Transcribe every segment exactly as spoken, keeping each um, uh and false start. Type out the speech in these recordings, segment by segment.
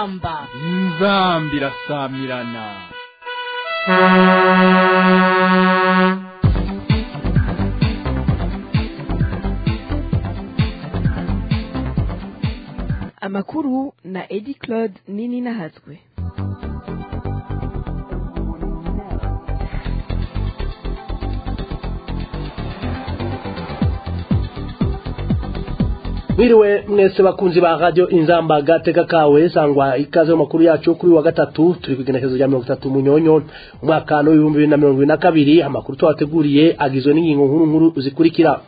inzamba inzamba irasamirana. Amakuru na Edi Claude Nini Nahazwe. Mwiriwe mwese bakunzi ba radio Inzamba gateka kawe sangwa ikaze mu makuru yacu kuri wa gatatu turi kugenekezo rya mirongo itatu mu nyonyo umwaka wa ibihumbi bibiri na mirongo ibiri na kabiri. Amakuru twateguriye agizwe n'ingingo nkuru nkuru zikurikira: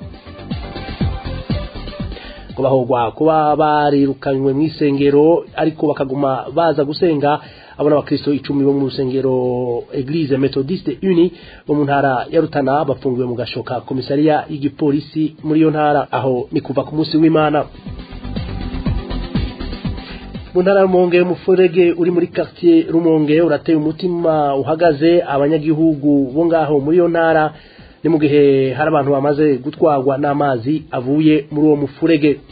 kubahogwa kuba barirukanywe mu isengero ariko bakaguma baza gusenga abana bakristo icumi bo mu rusengero Eglise Methodiste Uni bo mu ntara ya Rutana bafungiwe mu gashoka komisariya y'igipolisi muri yo ntara, aho ni kuva ku munsi w'Imana. Mu ntara Rumonge mufurege uri muri quartier Rumonge urateye umutima uhagaze abanyagihugu bo ngaho muri yo ntara, ni mu gihe hari abantu bamaze gutwarwa n'amazi avuye muri uwo mufurege.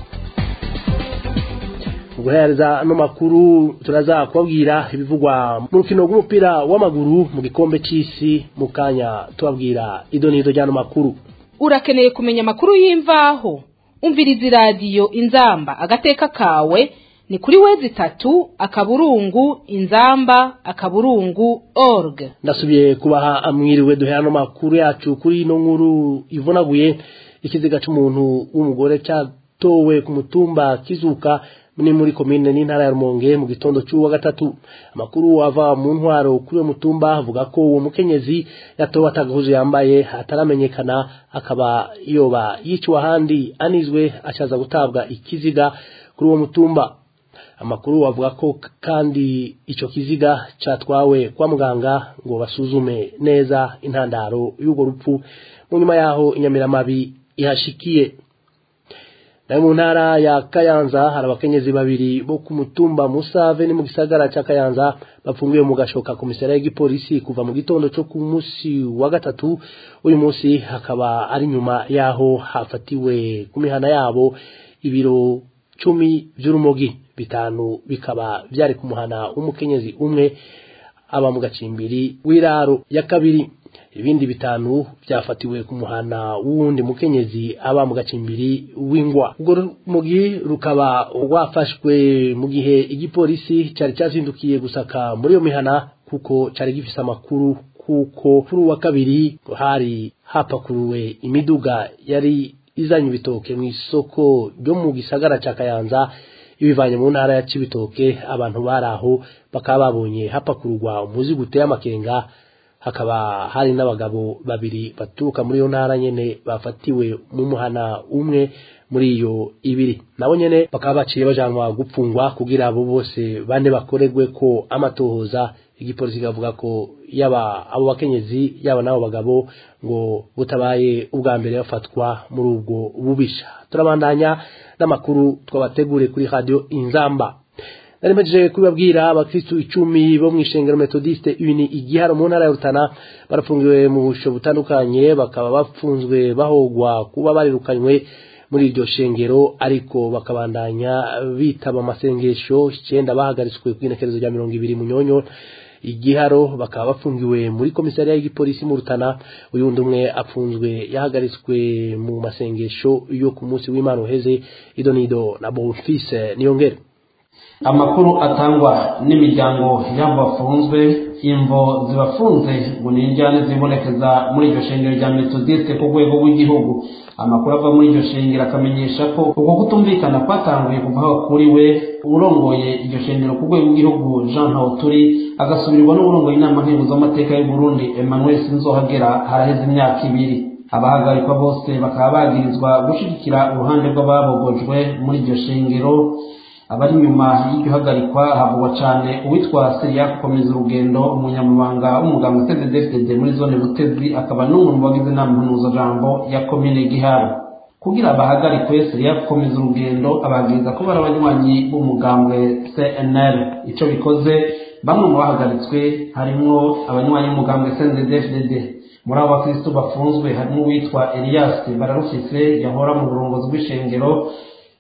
Guhereza no makuru turaza kubabwira ibivugwa mu rukino rw'umupira w'amaguru mu gikombe c'isi mu kanya tubabwira idonido ryano makuru. Urakeneye kumenya makuru y'imvaho? Umviriza radio Inzamba agateka kawe ni kuri wezi tatu akaburungu inzamba akaburungu org. Ndasubiye kubaha amwiriwe duhera no makuru yacu kuri ino nkuru ivunaguye. Ikiziga c'umuntu w'umugore cyatowe ku mutumba Kizuka ni muri komine n'intara ya Rumonge mu gitondo cy'uwa gatatu. Amakuru ava mu ntwaro kuri uwo mutumba avuga ko uwo mukenyezi yatowe atagahuzu yambaye ataramenyekana, akaba yoba yiciwe ahandi anizwe acaza gutabwa ikiziga kuri uwo mutumba. Amakuru avuga ko kandi ico kiziga catwawe kwa muganga ngo basuzume neza intandaro y'ugo rupfu, mu nyuma yaho inyamiramabi ihashikiye. Na mu ntara ya Kayanza hari abakenyezi babiri bo ku mutumba Musave ni mu gisagara ca Kayanza bafungiwe mu gashoka komisariya y'igipolisi kuva mu gitondo cyo ku munsi wa gatatu. Uyu munsi hakaba ari nyuma yaho hafatiwe ku mihana yabo ibiro cumi vy'urumogi, bitanu bikaba byari ku muhana w'umukenyezi umwe aba mu gacimbiri w'iraro ya kabiri, ibindi bitanu byafatiwe ku muhana wundi mukenyezi aba mu gacimbiri w'ingwa. Ubwo rumogi rukaba rwafashwe mu gihe igipolisi cyari cyazindukiye gusaka muri yo mihana kuko cyari gifise amakuru kuko kuri wa kabiri hari hapakuruwe imiduga yari izanye ibitoke mu isoko ryo mu gisagara ca Kayanza ibivanye mu ntara ya Cibitoke. Abantu baraho bakaba babonye hapakururwa umuzigo uteye amakenga, hakaba hari n'abagabo babiri baturuka muri yo ntara nyene bafatiwe mu muhana umwe muri iyo ibiri, nabo nyene bakaba baciye bajanwa gupfungwa kugira abo bose bane bakoregwe ko amatohoza. Igipolisi kavuga ko yaba abo bakenyezi yaba nabo bagabo ngo butabaye ubwa mbere bafatwa muri ubwo bubisha. Turabandanya n'amakuru twabategure kuri radio Inzamba. Narimeje kubabwira abakristo icumi bo mu ishengero Methodiste Uni igiharo mu ntara ya Rutana barafungiwe mu busho butandukanye, bakaba bafunzwe bahogwa kuba barirukanywe muri iryo shengero ariko bakabandanya bitaba amasengesho. Icyenda bahagaritswe ku inekerezo rya mirongo ibiri mu nyonyo igiharo, bakaba bafungiwe muri komisariya y'igipolisi mu Rutana. Uyu ndumwe afunzwe yahagaritswe mu masengesho yo ku munsi w'Imana uheze. Idonido na Bonfils Niyongere. Amakuru atangwa n'imiryango y'abo bafunzwe, imvo zibafunze ngo ni injyane zibonekeza muri iryo shengero rya Methodiste ku rwego rw'igihugu. Amakuru ava muri iryo shengero akamenyesha ko uko kutumvikana kwatanguye kuva kuri we urongoye iryo shengero ku rwego rw'igihugu Jean Ntawuturi agasubirwa n'urongoye inama nkenguzamateka y'u Burundi Emmanuel Sinzohagera haraheze imyaka ibiri. Abahagarikwa bose bakaba bagirizwa gushigikira uruhande rw'ababogojwe muri iryo shengero. Abari nyuma y'iryo hagarikwa havugwa cyane uwitwa Seria gukomeza urugendo, umunyamabanga w'umuganga C D D F D muri zone Butezi, akaba n'umwe mu bagize inama mpanuzajambo ya komine Giharo. Kugira abahagarikwe Seria gukomeza urugendo ababwiriza ko bari abanywanyi b'umugambwe C N L. Ico bikoze bamwe mu bahagaritswe harimo abanywanyi b'umugambwe C N D D F D. Muri abo bakristo bafunzwe harimo uwitwa Elias Bararufise yahora mu burongozi bw'ishengero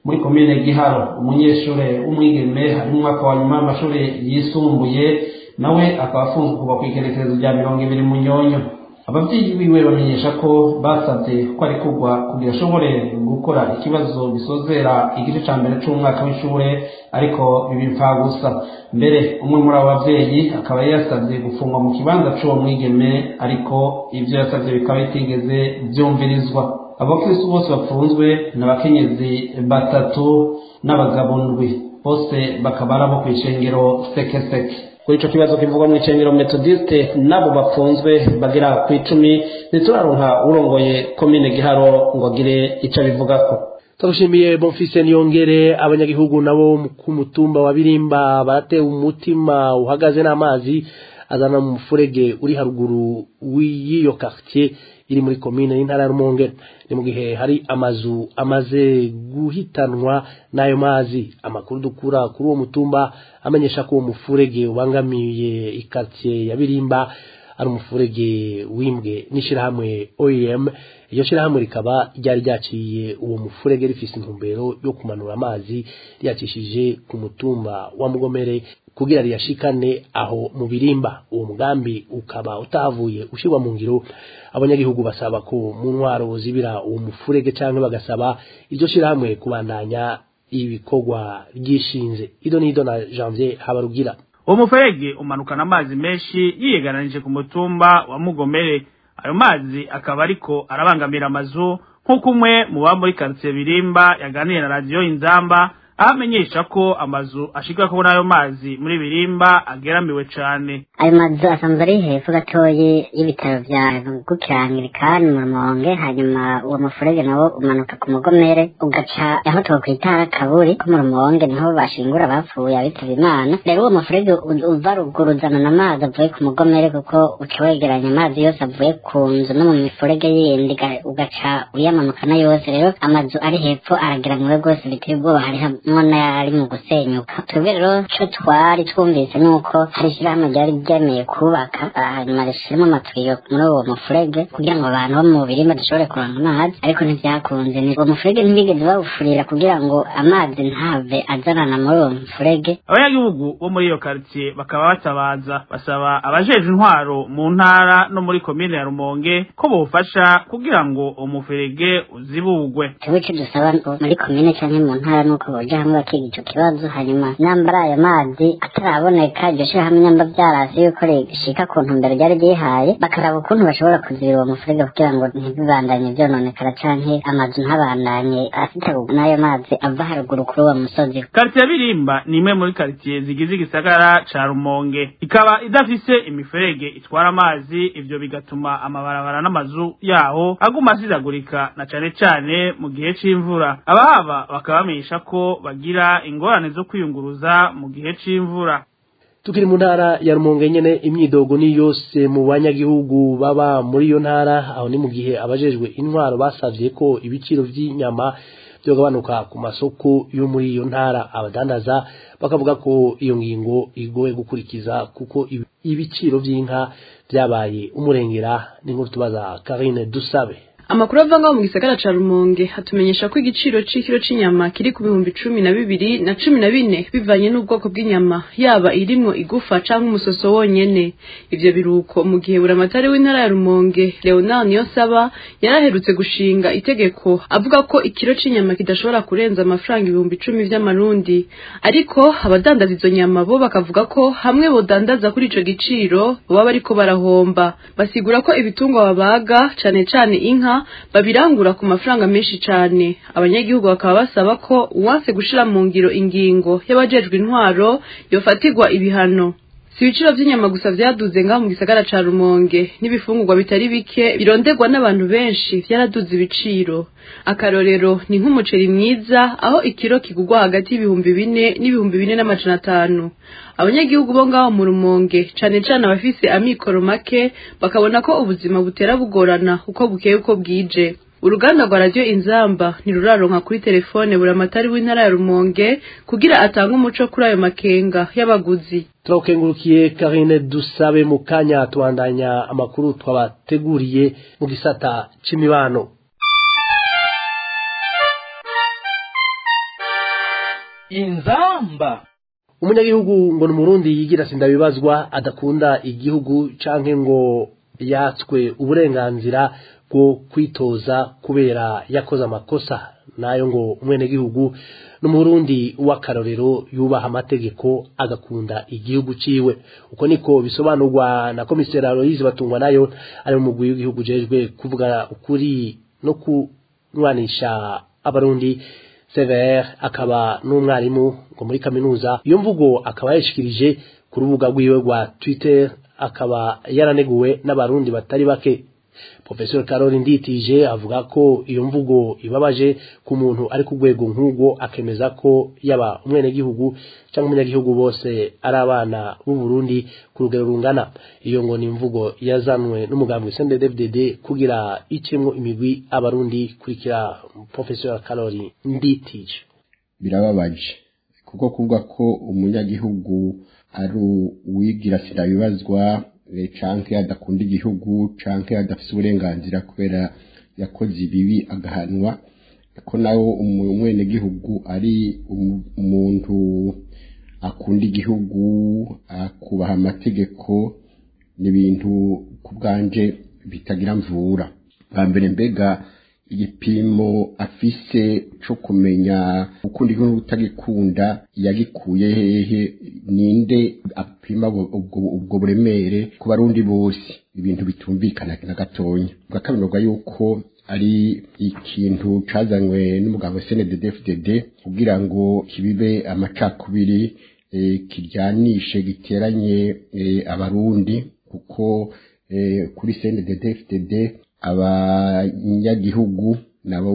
muri komine Giharo umunyeshure w'umwigeme ari mu mwaka wa nyuma w'amashuri yisumbuye nawe akaba afunzwe kuva ku igerekerezo rya mirongo ibiri mu nyonyo. Abavyeyi biwe bamenyesha ko basavye ko ari kugwa kugira ashobore gukora ikibazo bisozera igice ca mbere c'umwaka w'ishure ariko bibipfa gusa. Mbere umwe muri abo bavyeyi akaba yasavye gufungwa mu kibanza c'uwo mwigeme ariko ivyo yasavye bikaba bitigeze vyumvirizwa. Abakristo bose bafunzwe n'abakenyezi batatu n'abagabo ndwi bose bakaba ari abo kw'ishengero sekeseke. Kuri ico kibazo kivugwa mu icengero Methodiste nabo bafunzwe bagera ku icumi ntituraronka urongoye komine Giharo ngo agire ico bivugako. Twarushimiye Bonfise Niyongere. Abanyagihugu nabo ku mutumba wa Birimba baratewe umutima uhagaze n'amazi azana mu mufurege uri haruguru w'iyo quartier iri muri komine y'intara ya Rumonge. Ni mu gihe hari amazu amaze guhitanwa n'ayo mazi. Amakuru dukura kuri uwo mutumba amenyesha ko uwo mufurege ubangamiye ikartier ya Birimba ari umufurege wimbwe n'ishirahamwe O E M. Iyo shirahamwe rikaba ryari ryaciye uwo mufurege rifise intumbero yo kumanura amazi ryacishije ku mutumba wa Mugomere kugira riyashikane aho mu Birimba. Uwo mugambi ukaba utavuye ushirwa mu ngiro. Abanyagihugu basaba ko mu ntwaro zibira uwo mufurege canke bagasaba iryo shirahamwe kubandanya ibikorwa ryishinze. Ido nido na Janvier Habarugira. Uwo mufurege umanukana amazi menshi yiyegananije ku mutumba wa Mugomere. Ayo mazi akaba ariko arabangamira amazu nk'uko umwe mu ba muri quartier Birimba yaganiriye na radio Inzamba ahamenyesha ko amazu ashika kubona ayo mazi muri Birimba ageramiwe cane. Ayo mazu asanzwe ari hepfo gatoyi y'ibitaro vya Gukirangirikani mu Rumonge, hanyuma uwo mufurege nawo umanuka ku Mugomere ugaca aho twokwita Kaburi ko mu Rumonge niho bashingura bapfuye abitavye Imana. Rero uwo mufurege uva ruguruzana n'amazi avuye ku Mugomere kuko ucegeranya amazi yose avuye ku nzu no mu mifurege yindi ugaca uyamanukana yose. Rero amazu ari hepfo arageramiwe rwose biteye ubwoba, hari mwana ari mu gusenyuka. Twebwe rero co twari twumvise nuko hari ishirahamwe ryari ryemeye kubaka hanyuma rishiramo amatuyo muri uwo mufurege kugira ngo abantu bo mu Birimba dushobore kuronka amazi, ariko ntivyakunze. Uwo mufurege ntibigeze bawufurira kugira ngo amazi ntave azanana muri uwo mufurege. Abanyagihugu bo muri iyo quartier bakaba batabaza basaba abajeje intwaro mu ntara no muri komine ya Rumonge ko bofasha kugira ngo umufurege uzibugwe. Twebwe ico dusaba muri komine canke mu ntara nuko boja hamwe bakiga ico kibazo, hanyuma nambara ayo mazi ataraboneka iryo shirahamwe nyamba vyarasi yuko rishika ku ntumbero ryari ryihaye bakaraba ukuntu bashobora kuzibira uwo mufurege kugira ngo ntibibandanye vyononekara canke amazu ntabandanye afite n'ayo mazi ava haruguru kuri uwo musozi. Quartier Birimba ni imwe muri quartier zigize igisagara ca Rumonge, ikaba idafise imiferege itwara amazi, ivyo bigatuma amabarabara n'amazu yaho aguma asizagurika na cane cane mu gihe c'imvura. Abahaba bakaba bamenyesha ko bagira ingorane zo kwiyunguruza mu gihe c'imvura. Tukiri mu ntara ya Rumonge nyene imyidogo ni yose mu banyagihugu baba muri iyo ntara, aho ni mu gihe abajejwe intwaro basavye ko ibiciro vy'inyama byogabanuka ku masoko yo muri iyo ntara. Abadandaza bakavuga ko iyo ngingo igoye gukurikiza kuko ibiciro vy'inka vyabaye umurengera. Ni nkuru tubaza Karine Dusabe. Amakuru avanga mu gisagara ca Rumonge hatumenyesha ko igiciro c'ikiro c'inyama kiri ku bihumbi cumi na bibiri na cumi na bine bivanye n'ubwoko bw'inyama, yaba irimwo igufa canke umusoso wonyene. Ivyo biruko mu gihe buramatari w'intara ya Rumonge Leonard Niyonsaba yaraherutse gushinga itegeko avuga ko ikiro c'inyama kidashobora kurenza amafaranga ibihumbi icumi vy'amarundi. Ariko abadandaza izo nyama bo bakavuga ko hamwe bodandaza kuri ico giciro baba bariko barahomba. Basigura ko ibitungwa babaga cane cane inka babirangura ku mafaranga menshi cane. Abanyagihugu bakaba basaba ko uwanse gushira mu ngiro ingingo y'abajejwe intwaro yofatirwa ibihano. Si ibiciro vy'inyama gusa vyaduze ngaho mu gisagara ca Rumonge, n'ibifungurwa bitari bike bironderwa n'abantu benshi vyaraduze ibiciro. Akarorero ni nk'umuceri mwiza aho ikiro kigugwa hagati y'ibihumbi bine n'ibihumbi bine n'amajana atanu. Abanyagihugu bo ngaho mu Rumonge cane cane abafise amikoro make bakabona ko ubuzima butera bugorana uko bukeye uko bwije. Uruganda rwa radio Inzamba ntiruraronka kuri telefone buramatari w'intara ya Rumonge kugira atanga umuco kuri ayo makenga y'abaguzi. Turakengurukiye Karine Dusabe. mu kanya tubandanya amakuru twabateguriye mu gisata c'imibano. inzamba. umunyagihugu ngo ni umurundi yigira sindabibazwa adakunda igihugu canke ngo yatswe uburenganzira bwo kwitoza kubera yakoze amakosa nayo ngo umwenegihugu n'umurundi w'akarorero yubaha amategeko agakunda igihugu ciwe uko niko bisobanurwa na komisera Aloise Batungwa nayo ari mu mugwi w'igihugu jejwe kuvuga ukuri no kunwanisha abarundi C V R akaba n'umwarimu ngo muri kaminuza iyo mvugo akaba yashikirije ku rubuga rwiwe rwa Twitter akaba yaraneguwe n'abarundi batari bake. Professor Caroline Nditije avuga ko iyo mvugo ibabaje ku muntu ari ku rwego nk'ubwo akemeza ko yaba umwene gihugu cyangwa umunyagihugu bose ari abana b'u Burundi ku rugero rungana. Iyo ngo ni imvugo yazanwe n'umugambi C N D D F D D kugira icemwo imigwi abarundi kurikira Professor Caroline Nditije. Birababaje kuko kuvuga ko umunyagihugu ari uwigira sirabibazwa canke adakunda igihugu canke adafise uburenganzira kubera yakoze ibibi agahanwa ko nawo umwene gihugu ari umuntu akunda igihugu akubaha amategeko n'ibintu kubwanje bitagira mvura. Bambere mbega igipimo afise cyo kumenya ukunda igihugu utagikunda yagikuye hehe ninde apima ubwo ubwo buremere ku barundi bose ibintu bitumvikana na gatonya bwakabinorwa yuko ari ikintu cazanywe n'umugabo C N D D F D D kugira ngo kibibe amacakubiri e, kiryanishe giteranye e, abarundi kuko e, kuri C N D D F D D abanyagihugu nabo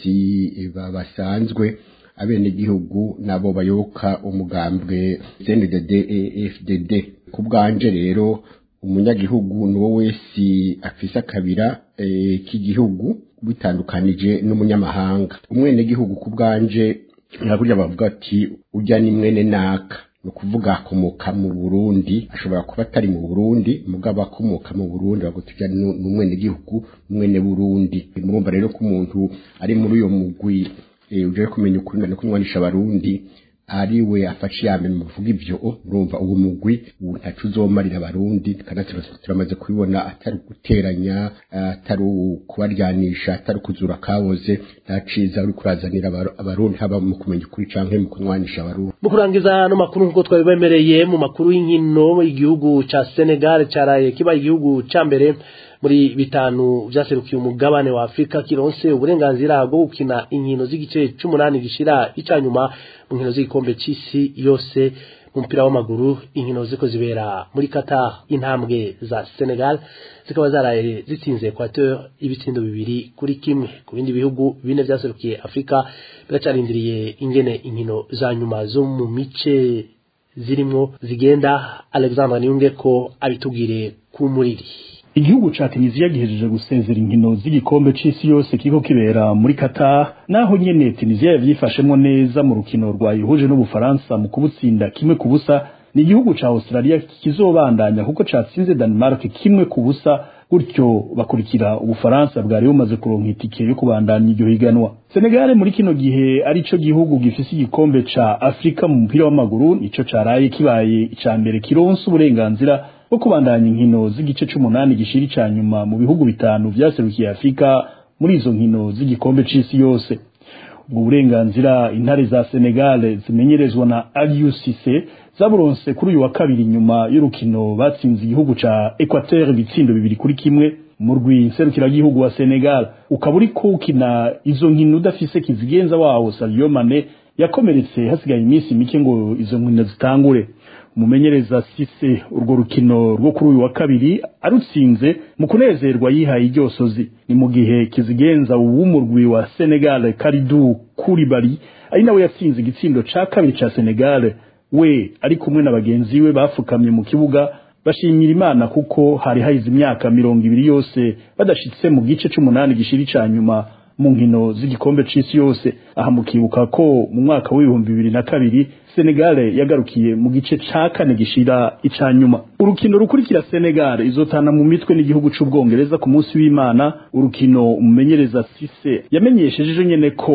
bose basanzwe abene gihugu nabo bayoboka umugambwe C N D D F D D kubwanje rero umunyagihugu nuwo wese afisa kabira e, k'igihugu bitandukanije n'umunyamahanga. Umwene gihugu kubwanje naburya bavuga ati ujya ni mwene naka no kuvuga akomoka mu Burundi ashobora kuba atari mu Burundi mugabo akomoka mu Burundi bagutujya n'umwene gihugu umwene Burundi. Murumva rero ko umuntu ari muri uyo mugwi e, uje kumenya ukuri no kunwanisha abarundi ari we afashe yame mu vuga ivyo urumva uwo mugwi utacu uzomarira abarundi kandi turamaze kubibona atari guteranya atari kubaryanisha atari kuzura kaboze naciza uri kurazanira abarundi haba mu kumenya ukuri canke mu kunwanisha abarundi. Mu kurangiza no makuru nkuko twabibemereye mu makuru y'inkino igihugu ca Senegal caraye kiba igihugu ca mbere muri bitanu vyaserukiye umugabane wa Afrika kironse uburenganzira bwo gukina inkino z'igice c'umunani gishira icanyuma mu nkino z'igikombe c'isi yose mu mupira w'amaguru. Inkino ziko zibera muri Qatar, intambwe za Senegal zikaba zaraye zitsinze Equateur ibitsindo bibiri kuri kimwe. Ku bindi bihugu bine vyaserukiye Afrika biracarindiriye ingene inkino za nyuma zo mu mice zirimo zigenda. Alexandre Niyunge ko abitugire ku muriri. Igihugu ca Tunisia gihejeje gusezera inkino z'igikombe c'isi yose kiko kibera muri Qatar, naho nyene Tunisia yavyifashemwo neza mu rukino rwayihuje n'Ubufaransa mu kubutsinda kimwe ku busa. Ni igihugu ca Australia kizobandanya kuko catsinze Denmark kimwe ku busa, gutyo bakurikira Ubufaransa bwari bumaze kuronka itike yo kubandanya iryo higanwa. Senegal muri kino gihe ari co gihugu gifise igikombe ca Afrika mu mupira w'amaguru, nico caraye kibaye ica mbere kironse uburenganzira bwo kubandanya inkino z'igice c'umunani gishira ica nyuma mu bihugu bitanu vyaserukiye Afrika muri izo nkino z'igikombe c'isi yose. Ubwo burenganzira intare za Senegal zimenyerezwa na Aliou Cissé zaburonse kuri uyu wa kabiri nyuma y'urukino batsinze igihugu ca Equateur bitsindo bibiri kuri kimwe. Mu rwi serukira gihugu wa Senegal ukaburi ko ukina izo nkino udafise kizigenza wawo Sadio Mane yakomeretse hasigaye iminsi mike ngo izo nkino zitangure. Umumenyereza Cissé urwo rukino rwo kuri uyu wa kabiri arutsinze mu kunezerwa yihaye iryosozi. Ni mu gihe kizigenza uw'umurwi wa Senegal Kalidou Koulibaly ari nawe yatsinze igitsindo ca kabiri ca Senegal, we ari kumwe na bagenzi we bafukamye mu kibuga bashimira Imana kuko hari hayize imyaka mirongo ibiri yose badashitse mu gice c'umunani gishira ica nyuma mu nkino z'igikombe c'isi yose. Aha mukibuka ko mu mwaka w'ibihumbi bibiri na kabiri Senegal yagarukiye mu gice ca kane gishira ica nyuma. Urukino rukurikira Senegal izotana mu mitwe n'igihugu c'Ubwongereza ku munsi w'Imana. Urukino umumenyereza Cissé yamenyesheje nyene ko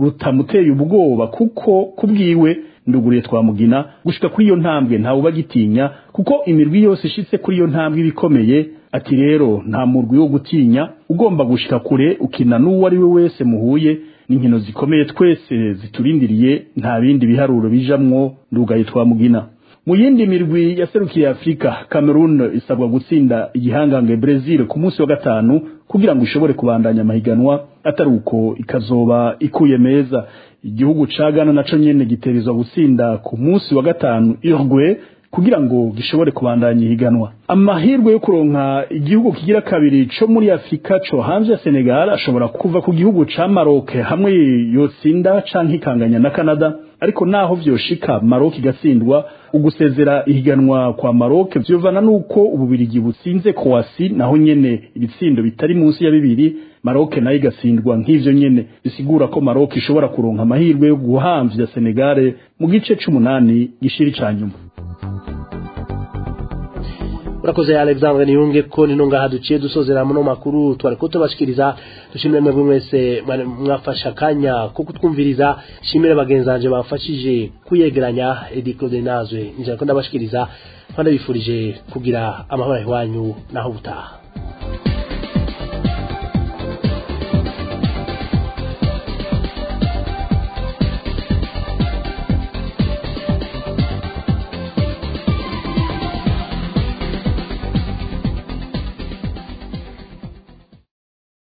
rutamuteye ubwoba kuko kubwiwe nduguriye twamugina gushika kuri iyo ntambwe ntawe ubagitinya kuko imirwi yose ishitse kuri iyo ntambwe ibikomeye ati rero nta murwi wo gutinya ugomba gushika kure ukina n'uwo ari we wese muhuye n'inkino zikomeye twese ziturindiriye nta bindi biharuro bijamwo ndugaye twamugina. Mu yindi mirwi yaserukiye Afrika, Cameroon isabwa gutsinda igihangange Brazil ku munsi wa gatanu kugira ngo ishobore kubandanya amahiganwa atari uko ikazoba ikuye meza. Igihugu ca Ghana naco nyene giterizwa gutsinda ku munsi wa gatanu Uruguay kugira ngo gishobore kubandanya ihiganwa. Amahirwe yo kuronka igihugu kigira kabiri co muri Afrika co hanze ya Senegal ashobora kuva ku gihugu ca Maroc hamwe yotsinda canke ikanganya na Canada, ariko naho vyoshika Maroc igatsindwa ugusezera ihiganwa kwa Maroc vyovana nuko ububirigi butsinze Croatie naho nyene ibitsindo bitari munsi ya bibiri, Maroc nayo igatsindwa nk'ivyo nyene, bisigura ko Maroc ishobora kuronka amahirwe yo guhamvya Senegal mu gice c'umunani gishiri ca nyuma. Urakoze Alexandre Niyunge ko nino ngaha duciye dusozera muno makuru twari ko tubashikiriza. Dushimire mwebwe mwese mwafasha kanya ko kutwumviriza, shimire bagenzanje bafashije kuyegeranya Edi Claude Nazwe nje ko ndabashikiriza kandi bifurije kugira amahoro iwanyu naho butaha.